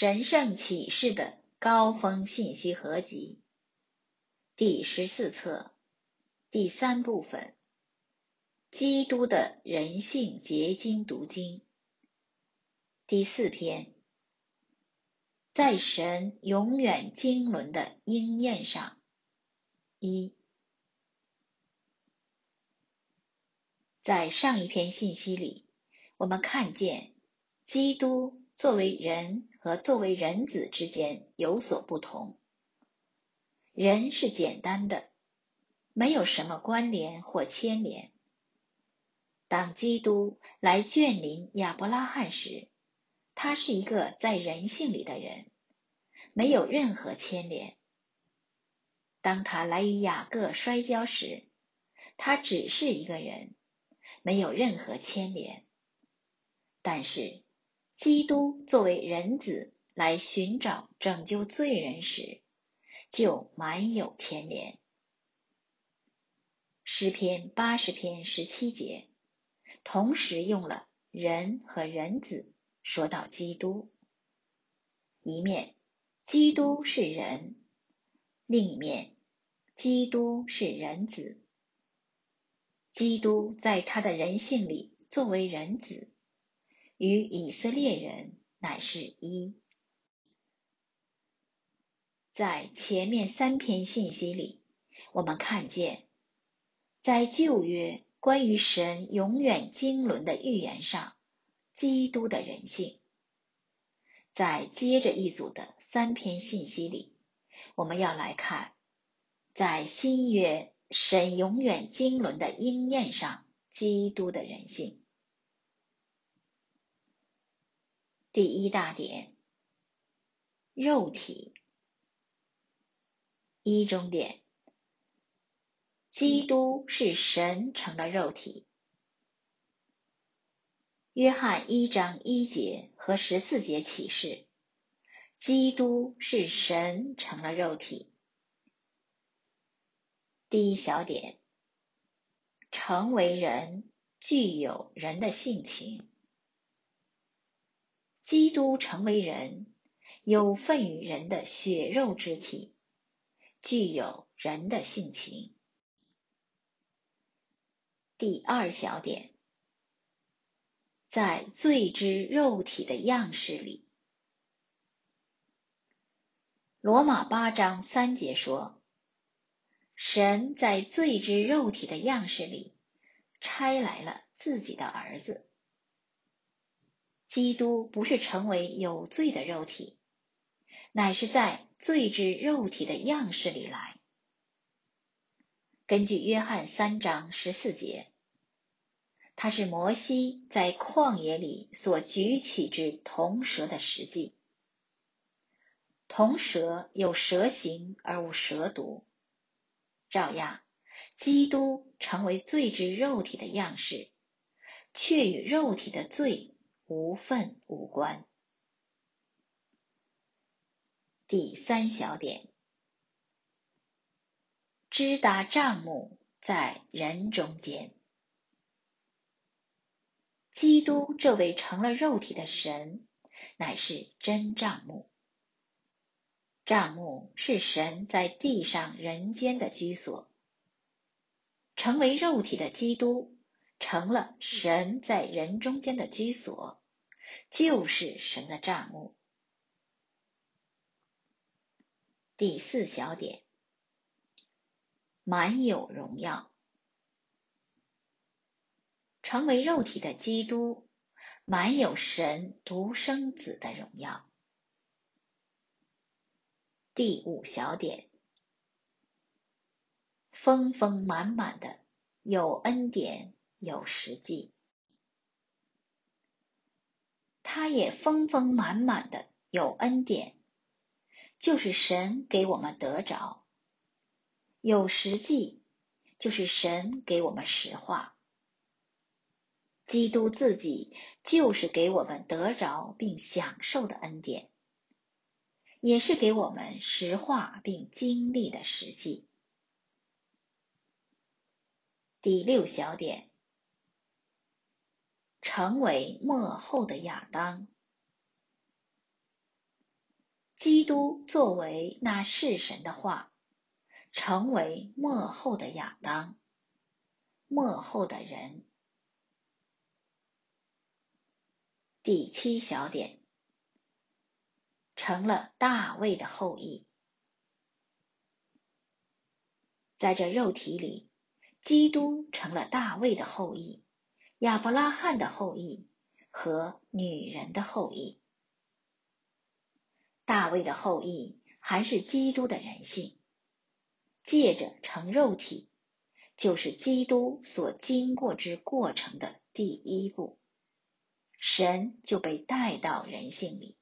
神圣启示的高峰信息合集，第14册，第3部分，基督的人性结晶读经，第4篇，在神永远经纶的应验上。1，在上一篇信息里，我们看见基督作为人和作为人子之间有所不同。人是简单的，没有什么关联或牵连。当基督来眷临亚伯拉罕时，他是一个在人性里的人，没有任何牵连。当他来与雅各摔跤时，他只是一个人，没有任何牵连。但是基督作为人子来寻找拯救罪人时，就满有牵连。诗篇80篇17节，同时用了人和人子说到基督。一面基督是人，另一面基督是人子。基督在他的人性里作为人子，与以色列人乃是一。在前面3篇信息里，我们看见在旧约关于神永远经纶的预言上，基督的人性。在接着一组的3篇信息里，我们要来看在新约神永远经纶的应验上，基督的人性。第一大点，肉体。一中点，基督是神成了肉体。约翰1章1节和14节启示，基督是神成了肉体。第一小点，成为人，具有人的性情。基督成为人，有份于人的血肉之体，具有人的性情。第二小点，在罪之肉体的样式里。罗马8章3节说，神在罪之肉体的样式里差来了自己的儿子。基督不是成为有罪的肉体，乃是在罪之肉体的样式里来。根据约翰3章14节，他是摩西在旷野里所举起之铜蛇的实际。铜蛇有蛇形而无蛇毒，照样基督成为罪之肉体的样式，却与肉体的罪无分无关。第三小点，支搭帐幕在人中间。基督这位成了肉体的神，乃是真帐幕。帐幕是神在地上人间的居所。成为肉体的基督，成了神在人中间的居所，就是神的帐幕。第四小点，满有荣耀。成为肉体的基督，满有神独生子的荣耀。第五小点，丰丰满满的，有恩典有实际。他也丰丰满满的有恩典，就是神给我们得着；有实际，就是神给我们实话。基督自己就是给我们得着并享受的恩典，也是给我们实化并经历的实际。第六小点，成为末后的亚当。 基督作为那是神的话，成为末后的亚当，末后的人。第7小点，成了大卫的后裔。在这肉体里，基督成了大卫的后裔，亚伯拉罕的后裔和女人的后裔。大卫的后裔还是基督的人性，借着成肉体，就是基督所经过之过程的第一步，神就被带到人性里。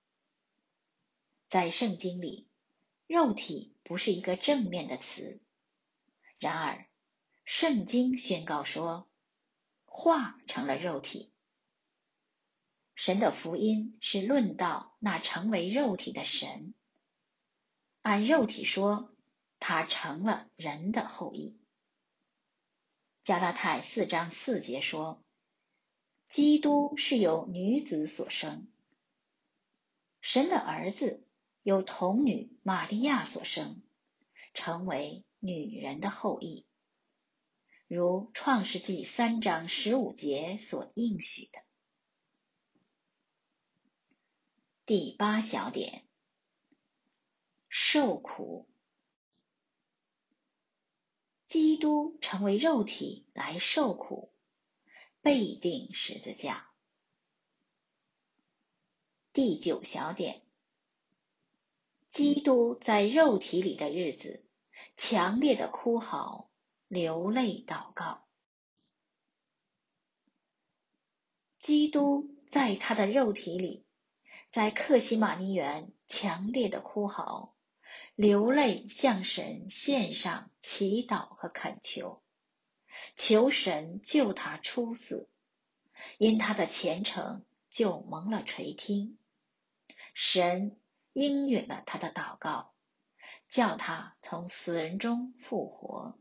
在圣经里，肉体不是一个正面的词，然而圣经宣告说，话成了肉体。神的福音是论到那成为肉体的神，按肉体说，他成了人的后裔。加拉太4章4节说，基督是由女子所生，神的儿子由童女玛利亚所生，成为女人的后裔，如创世纪3章15节所应许的。第8小点，受苦。基督成为肉体来受苦，被钉十字架。第9小点，基督在肉体里的日子，强烈的哭嚎，流泪祷告。基督在他的肉体里，在客西马尼园强烈的哭嚎，流泪向神献上祈祷和恳求，求神救他出死，因他的虔诚就蒙了垂听。神应允了他的祷告，叫他从死人中复活。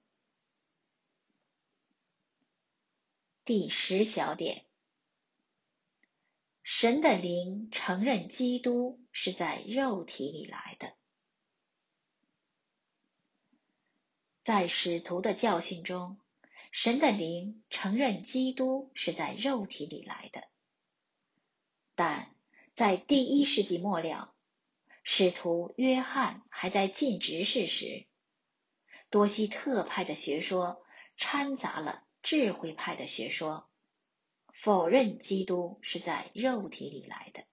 第10小点，神的灵承认基督是在肉体里来的。在使徒的教训中，神的灵承认基督是在肉体里来的。但在第1世纪末了，使徒约翰还在尽职事时，多西特派的学说掺杂了智慧派的学说，否认基督是在肉体里来的。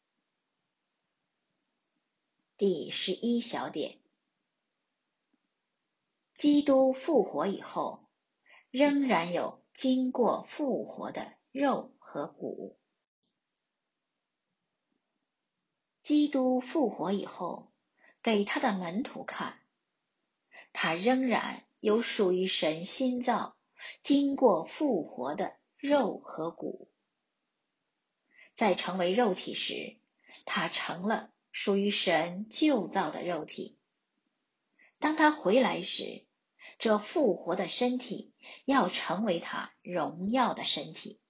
第11小点，基督复活以后，仍然有经过复活的肉和骨。基督复活以后，给他的门徒看，他仍然有属于神新造、经过复活的肉和骨。在成为肉体时，他成了属于神旧造的肉体。当他回来时，这复活的身体要成为他荣耀的身体。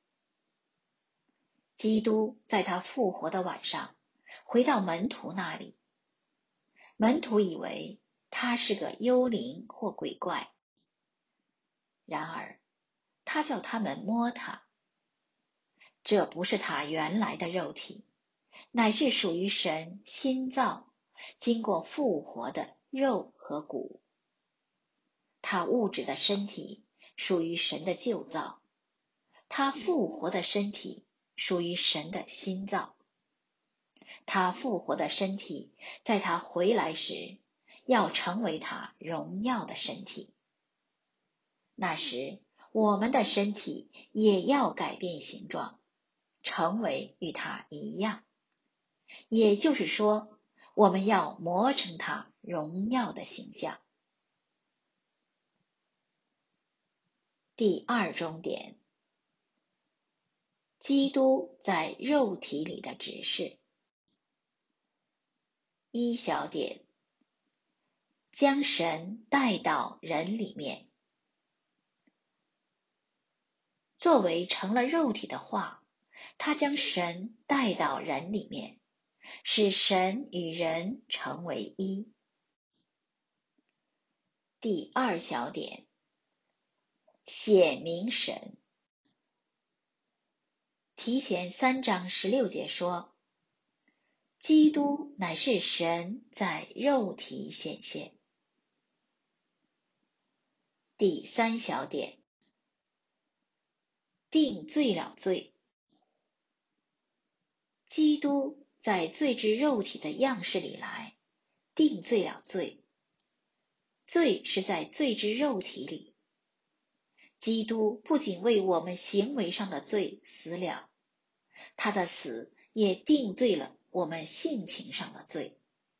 基督在他复活的晚上回到门徒那里，门徒以为他是个幽灵或鬼怪，然而他叫他们摸他，这不是他原来的肉体，乃是属于神新造、经过复活的肉和骨。他物质的身体属于神的旧造，他复活的身体属于神的新造。他复活的身体在他回来时要成为他荣耀的身体。那时我们的身体也要改变形状，成为与他一样，也就是说，我们要磨成他荣耀的形象。第2重点，基督在肉体里的指示。1小点，将神带到人里面。作为成了肉体的话，他将神带到人里面， 使神与人成为一。第二小点，显明神。提前3章16节说，基督乃是神在肉体显现。第三小点，定罪了罪。基督在罪之肉体的样式里来，定罪了罪。罪是在罪之肉体里。基督不仅为我们行为上的罪死了，他的死也定罪了我们性情上的罪。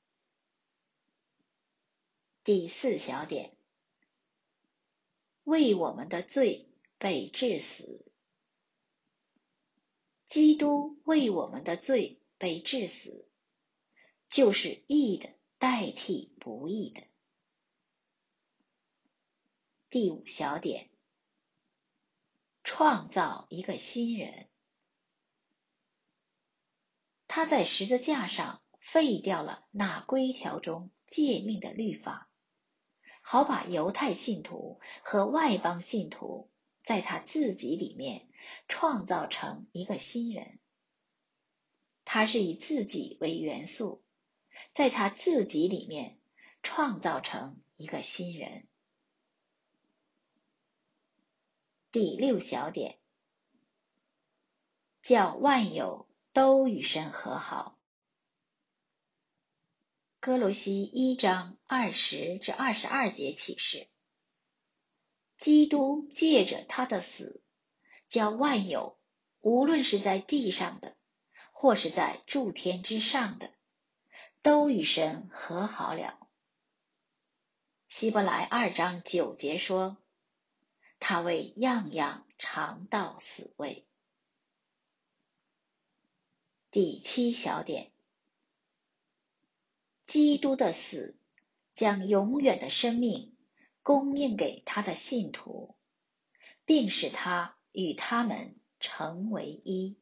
第四小点，为我们的罪被治死。基督为我们的罪被治死，就是义的代替不义的。第五小点，创造一个新人。他在十字架上废掉了那规条中诫命的律法，好把犹太信徒和外邦信徒在他自己里面创造成一个新人。他是以自己为元素，在他自己里面创造成一个新人。第六小点，叫万有都与神和好。哥罗西1章20至22节启示，基督借着他的死，叫万有，无论是在地上的，或是在诸天之上的，都与神和好了。希伯来2章9节说，他为样样尝到死味。第七小点，基督的死将永远的生命供应给他的信徒，并使他与他们成为一。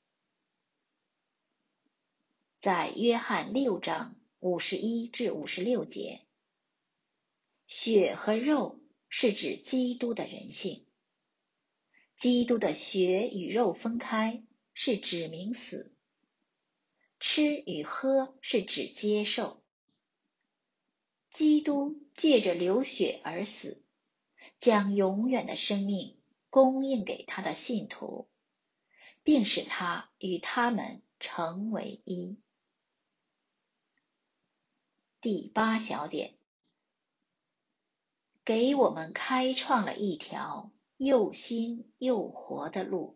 在约翰6章51至56节，血和肉是指基督的人性，基督的血与肉分开是指明死，吃与喝是指接受。基督借着流血而死，将永远的生命供应给他的信徒，并使他与他们成为一。第八小点，给我们开创了一条又新又活的路。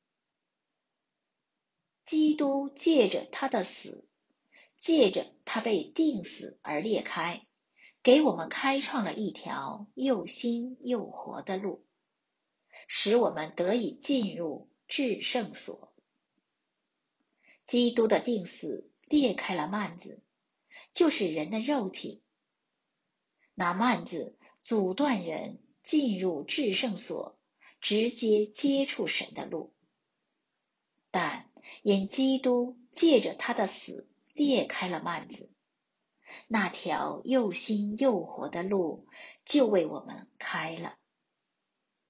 基督借着他的死，借着他被钉死而裂开，给我们开创了一条又新又活的路，使我们得以进入至圣所。基督的钉死裂开了幔子，就是人的肉体。那幔子阻断人进入至圣所，直接接触神的路。但因基督借着他的死裂开了幔子，那条又新又活的路就为我们开了。